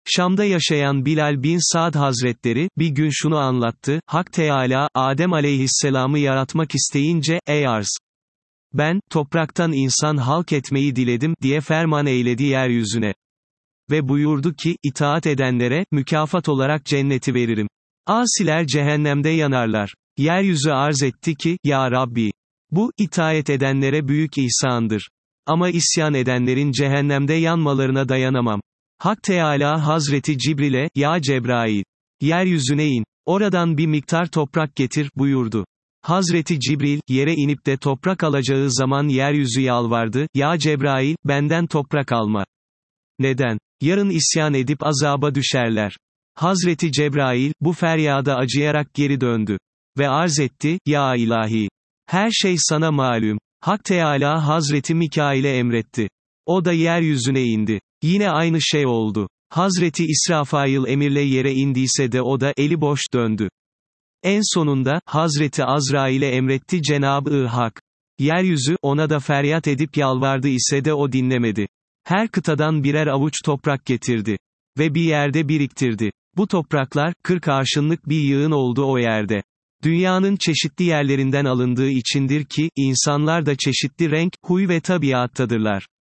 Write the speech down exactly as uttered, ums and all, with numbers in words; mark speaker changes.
Speaker 1: Şam'da yaşayan Bilal bin Sa'd Hazretleri, bir gün şunu anlattı: Hak Teâlâ, Adem aleyhisselamı yaratmak isteyince, ey arz! Ben, topraktan insan halk etmeyi diledim, diye ferman eyledi yeryüzüne. Ve buyurdu ki, itaat edenlere, mükafat olarak cenneti veririm. Asiler cehennemde yanarlar. Yeryüzü arz etti ki, ya Rabbi! Bu, itaat edenlere büyük ihsandır. Ama isyan edenlerin cehennemde yanmalarına dayanamam. Hak Teâlâ Hazreti Cibril'e, ya Cebrail! Yeryüzüne in. Oradan bir miktar toprak getir, buyurdu. Hazreti Cibril, yere inip de toprak alacağı zaman yeryüzü yalvardı, ya Cebrail, benden toprak alma. Neden? Yarın isyan edip azaba düşerler. Hazreti Cebrail, bu feryada acıyarak geri döndü. Ve arz etti, ya ilahi! Her şey sana malum. Hak Teâlâ Hazreti Mikail'e emretti. O da yeryüzüne indi. Yine aynı şey oldu. Hazreti İsrafayıl emirle yere indiyse de o da, eli boş döndü. En sonunda, Hazreti Azrail'e emretti Cenab-ı Hak. Yeryüzü, ona da feryat edip yalvardı ise de o dinlemedi. Her kıtadan birer avuç toprak getirdi. Ve bir yerde biriktirdi. Bu topraklar, kırk arşınlık bir yığın oldu o yerde. Dünyanın çeşitli yerlerinden alındığı içindir ki, insanlar da çeşitli renk, huy ve tabiattadırlar.